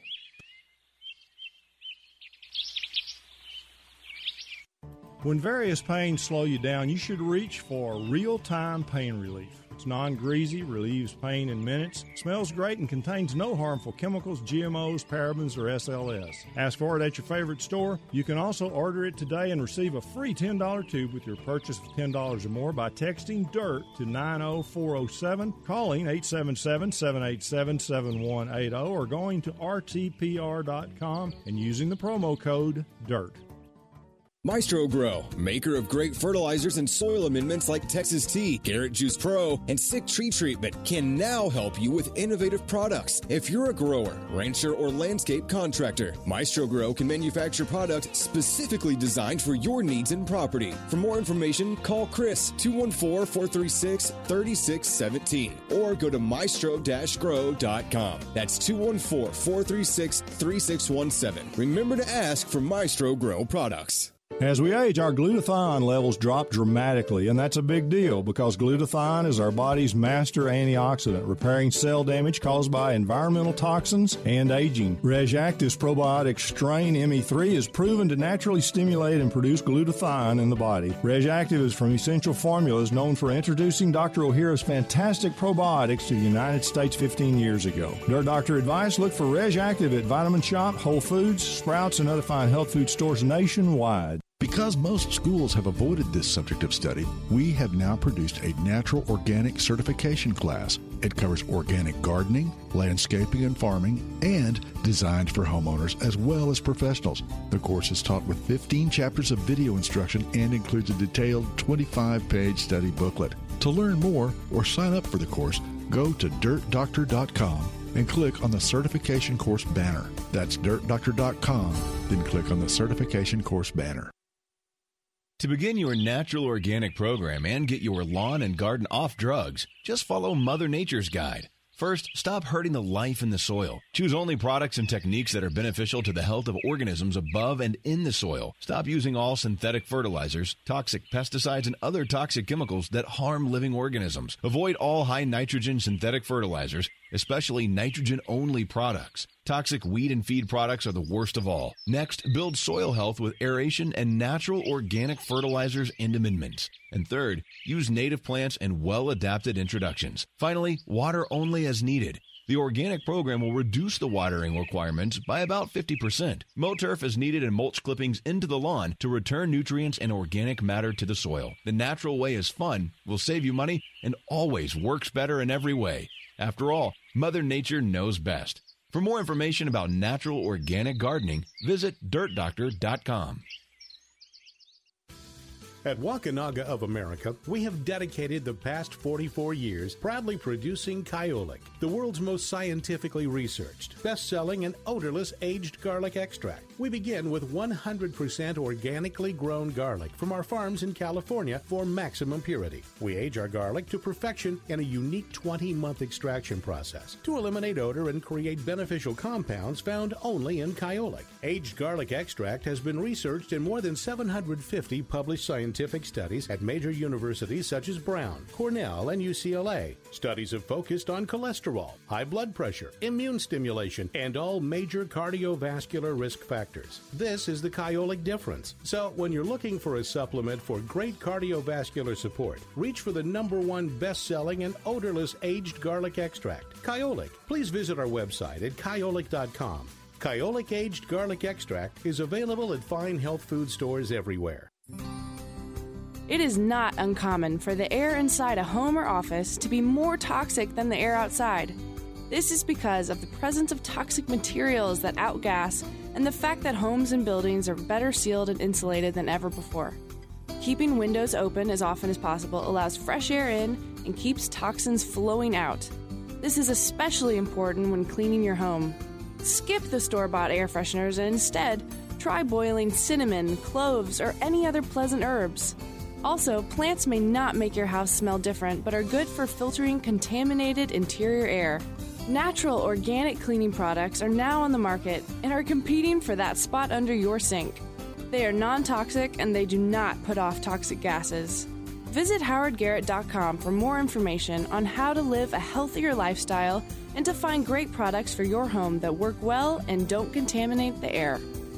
Speaker 2: When various pains slow you down, you should reach for real-time pain relief. It's non-greasy, relieves pain in minutes, smells great, and contains no harmful chemicals, GMOs, parabens, or SLS. Ask for it at your favorite store. You can also order it today and receive a free $10 tube with your purchase of $10 or more by texting DIRT to 90407, calling 877-787-7180, or going to rtpr.com and using the promo code DIRT.
Speaker 15: Maestro Grow, maker of great fertilizers and soil amendments like Texas Tea, Carrot Juice Pro, and Sick Tree Treatment, can now help you with innovative products. If you're a grower, rancher, or landscape contractor, Maestro Grow can manufacture products specifically designed for your needs and property. For more information, call Chris 214-436-3617 or go to maestro-grow.com. That's 214-436-3617. Remember to ask for Maestro Grow products.
Speaker 2: As we age, our glutathione levels drop dramatically, and that's a big deal because glutathione is our body's master antioxidant, repairing cell damage caused by environmental toxins and aging. RegActive's probiotic strain ME3 is proven to naturally stimulate and produce glutathione in the body. RegActive is from Essential Formulas, known for introducing Dr. Ohhira's fantastic probiotics to the United States 15 years ago. Dirt Doctor advice, look for RegActive at Vitamin Shop, Whole Foods, Sprouts, and other fine health food stores nationwide.
Speaker 12: Because most schools have avoided this subject of study, we have now produced a natural organic certification class. It covers organic gardening, landscaping and farming, and designed for homeowners as well as professionals. The course is taught with 15 chapters of video instruction and includes a detailed 25-page study booklet. To learn more or sign up for the course, go to dirtdoctor.com and click on the certification course banner. That's dirtdoctor.com, then click on the certification course banner.
Speaker 8: To begin your natural organic program and get your lawn and garden off drugs, just follow Mother Nature's guide. First, stop hurting the life in the soil. Choose only products and techniques that are beneficial to the health of organisms above and in the soil. Stop using all synthetic fertilizers, toxic pesticides, and other toxic chemicals that harm living organisms. Avoid all high nitrogen synthetic fertilizers, especially nitrogen-only products. Toxic weed and feed products are the worst of all. Next, build soil health with aeration and natural organic fertilizers and amendments. And third, use native plants and well-adapted introductions. Finally, water only as needed. The organic program will reduce the watering requirements by about 50%. Mow turf as needed and mulch clippings into the lawn to return nutrients and organic matter to the soil. The natural way is fun, will save you money, and always works better in every way. After all, Mother Nature knows best. For more information about natural organic gardening, visit dirtdoctor.com.
Speaker 16: At Wakunaga of America, we have dedicated the past 44 years proudly producing Kyolic, the world's most scientifically researched, best-selling, and odorless aged garlic extract. We begin with 100% organically grown garlic from our farms in California for maximum purity. We age our garlic to perfection in a unique 20-month extraction process to eliminate odor and create beneficial compounds found only in Kyolic. Aged garlic extract has been researched in more than 750 published scientific studies at major universities such as Brown, Cornell, and UCLA. Studies have focused on cholesterol, high blood pressure, immune stimulation, and all major cardiovascular risk factors. This is the Kyolic difference. So when you're looking for a supplement for great cardiovascular support, reach for the #1 best-selling and odorless aged garlic extract, Kyolic. Please visit our website at kyolic.com. Kyolic Aged Garlic Extract is available at fine health food stores everywhere.
Speaker 9: It is not uncommon for the air inside a home or office to be more toxic than the air outside. This is because of the presence of toxic materials that outgas and the fact that homes and buildings are better sealed and insulated than ever before. Keeping windows open as often as possible allows fresh air in and keeps toxins flowing out. This is especially important when cleaning your home. Skip the store-bought air fresheners and instead try boiling cinnamon, cloves, or any other pleasant herbs. Also, plants may not make your house smell different, but are good for filtering contaminated interior air. Natural organic cleaning products are now on the market and are competing for that spot under your sink. They are non-toxic and they do not put off toxic gases. Visit howardgarrett.com for more information on how to live a healthier lifestyle and to find great products for your home that work well and don't contaminate the air.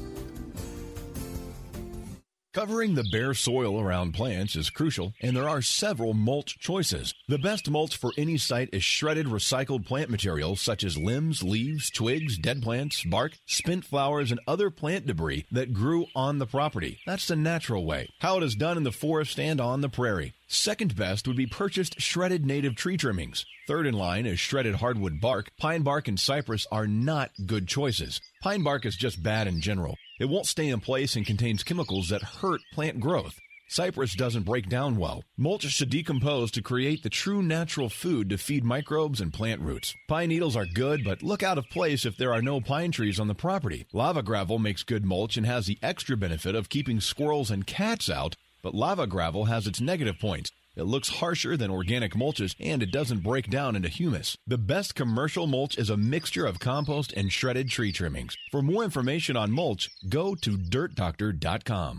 Speaker 8: Covering the bare soil around plants is crucial, and there are several mulch choices. The best mulch for any site is shredded recycled plant materials such as limbs, leaves, twigs, dead plants, bark, spent flowers, and other plant debris that grew on the property. That's the natural way, how it is done in the forest and on the prairie. Second best would be purchased shredded native tree trimmings. Third in line is shredded hardwood bark. Pine bark and cypress are not good choices. Pine bark is just bad in general. It won't stay in place and contains chemicals that hurt plant growth. Cypress doesn't break down well. Mulch should decompose to create the true natural food to feed microbes and plant roots. Pine needles are good, but look out of place if there are no pine trees on the property. Lava gravel makes good mulch and has the extra benefit of keeping squirrels and cats out, but lava gravel has its negative points. It looks harsher than organic mulches, and it doesn't break down into humus. The best commercial mulch is a mixture of compost and shredded tree trimmings. For more information on mulch, go to dirtdoctor.com.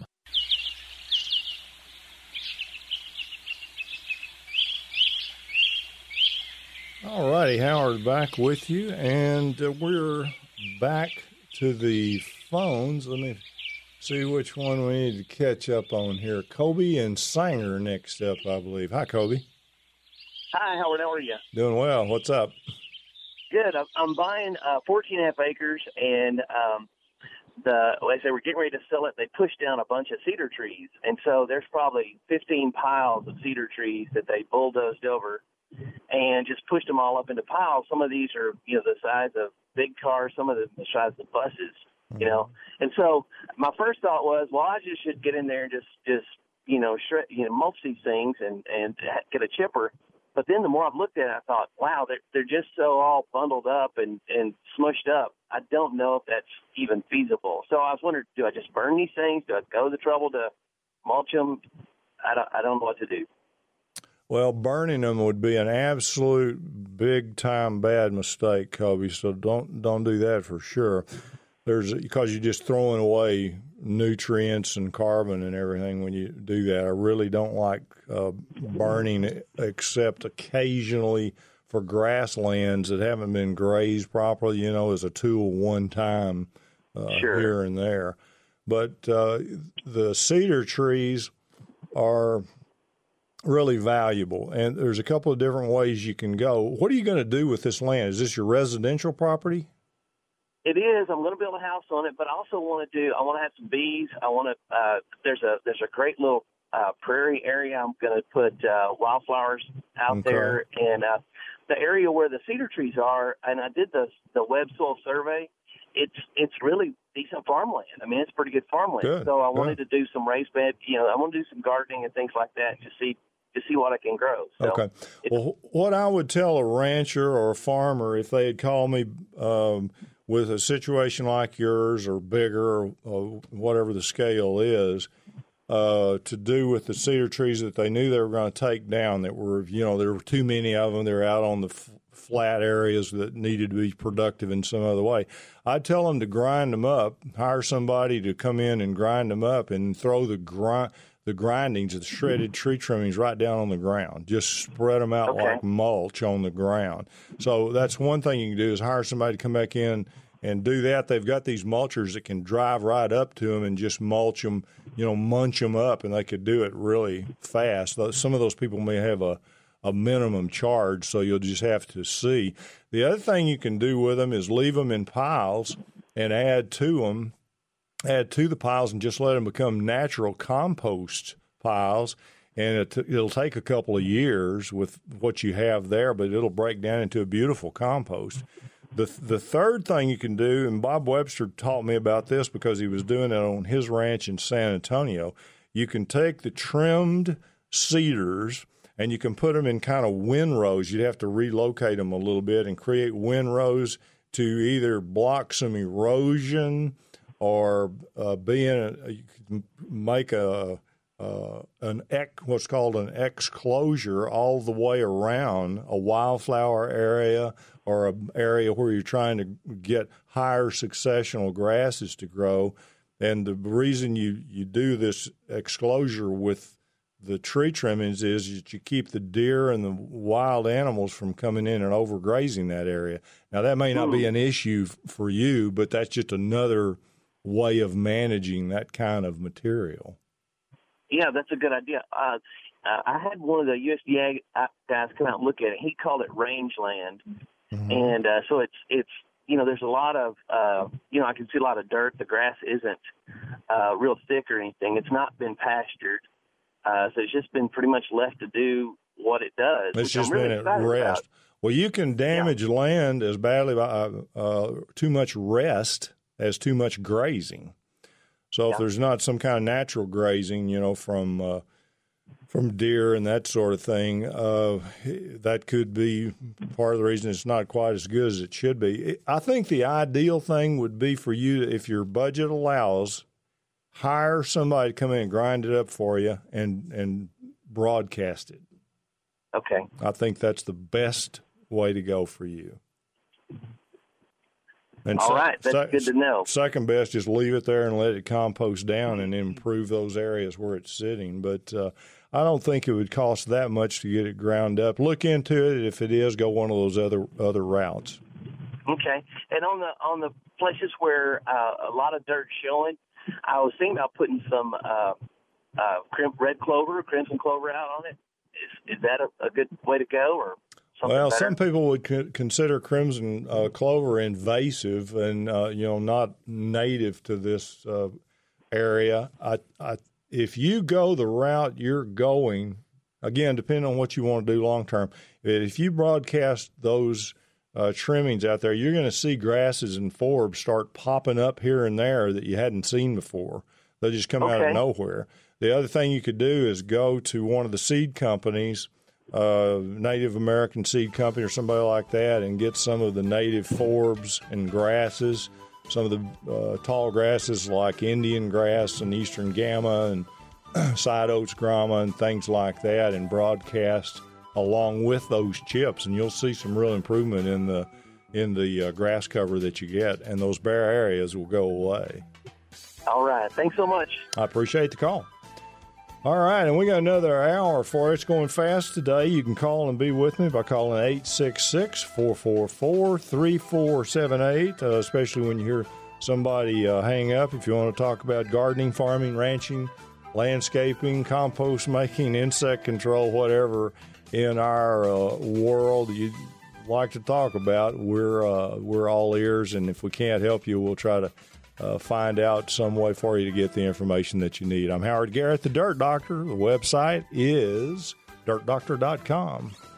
Speaker 2: All righty, Howard back with you, and we're back to the phones. Let me see which one we need to catch up on here. Kobe and Sanger next up, I believe. Hi, Kobe.
Speaker 17: Hi, Howard. How are you?
Speaker 2: Doing well. What's up?
Speaker 17: Good. I'm buying 14.5 acres, and as they were getting ready to sell it, they pushed down a bunch of cedar trees. And so there's probably 15 piles of cedar trees that they bulldozed over and just pushed them all up into piles. Some of these are, the size of big cars, some of them the size of buses. And so my first thought was, well, I just should get in there and just shred, mulch these things and get a chipper. But then the more I've looked at it, I thought, wow, they're just so all bundled up and smushed up. I don't know if that's even feasible. So I was wondering, do I just burn these things? Do I go to the trouble to mulch them? I don't know what to do.
Speaker 2: Well, burning them would be an absolute big-time bad mistake, Kobe, so don't do that for sure. Because you're just throwing away nutrients and carbon and everything when you do that. I really don't like burning except occasionally for grasslands that haven't been grazed properly, as a tool one time here and there. But the cedar trees are really valuable, and there's a couple of different ways you can go. What are you going to do with this land? Is this your residential property?
Speaker 17: It is. I'm going to build a house on it, but I also want to have some bees. I want to. There's a great little prairie area. I'm going to put wildflowers out there, and the area where the cedar trees are. And I did the web soil survey. It's really decent farmland. I mean, it's pretty good farmland. So I wanted to do some raised bed. I want to do some gardening and things like that. To see to see what I can grow. So
Speaker 2: okay. Well, what I would tell a rancher or a farmer if they had called me with a situation like yours or bigger or whatever the scale is, to do with the cedar trees that they knew they were going to take down that were, there were too many of them. They're out on the flat areas that needed to be productive in some other way. I'd tell them to grind them up, hire somebody to come in and grind them up and throw the grindings, the shredded tree trimmings right down on the ground. Just spread them out like mulch on the ground. So that's one thing you can do is hire somebody to come back in and do that. They've got these mulchers that can drive right up to them and just mulch them, munch them up, and they could do it really fast. Some of those people may have a minimum charge, so you'll just have to see. The other thing you can do with them is leave them in piles and add to the piles and just let them become natural compost piles. And it'll take a couple of years with what you have there, but it'll break down into a beautiful compost. The third thing you can do, and Bob Webster taught me about this because he was doing it on his ranch in San Antonio, you can take the trimmed cedars and you can put them in kind of windrows. You'd have to relocate them a little bit and create windrows to either block some erosion or you can make what's called an exclosure all the way around a wildflower area or an area where you're trying to get higher successional grasses to grow. And the reason you do this exclosure with the tree trimmings is that you keep the deer and the wild animals from coming in and overgrazing that area. Now, that may not be an issue for you, but that's just another way of managing that kind of material.
Speaker 17: Yeah, that's a good idea. I had one of the USDA guys come out and look at it. He called it rangeland. Mm-hmm. And so it's there's a lot of, I can see a lot of dirt. The grass isn't real thick or anything. It's not been pastured. So it's just been pretty much left to do what it does.
Speaker 2: It's just been at rest. Well, you can damage land as badly by too much rest as too much grazing. So if there's not some kind of natural grazing, from deer and that sort of thing, that could be part of the reason it's not quite as good as it should be. I think the ideal thing would be for you, if your budget allows, hire somebody to come in and grind it up for you and broadcast it.
Speaker 17: Okay.
Speaker 2: I think that's the best way to go for you. And
Speaker 17: all right, that's good to know.
Speaker 2: Second best is leave it there and let it compost down and improve those areas where it's sitting. But I don't think it would cost that much to get it ground up. Look into it. If it is, go one of those other routes.
Speaker 17: Okay. And on the places where a lot of dirt's showing, I was thinking about putting some red clover, crimson clover out on it. Is that a good way to go, or something better?
Speaker 2: Some people would consider crimson clover invasive and not native to this area. If you go the route you're going, again, depending on what you want to do long term, if you broadcast those trimmings out there, you're going to see grasses and forbs start popping up here and there that you hadn't seen before. They just come out of nowhere. The other thing you could do is go to one of the seed companies, Native American Seed Company or somebody like that, and get some of the native forbs and grasses, some of the tall grasses like Indian grass and eastern gamma and side oats grama and things like that, and broadcast along with those chips, and you'll see some real improvement in the grass cover that you get, and those bare areas will go away.
Speaker 17: All right. Thanks so much.
Speaker 2: I appreciate the call. All right, and we got another hour for you. It's going fast today. You can call and be with me by calling 866-444-3478, especially when you hear somebody hang up. If you want to talk about gardening, farming, ranching, landscaping, compost making, insect control, whatever in our world you'd like to talk about, we're all ears, and if we can't help you, we'll try to find out some way for you to get the information that you need. I'm Howard Garrett, the Dirt Doctor. The website is dirtdoctor.com.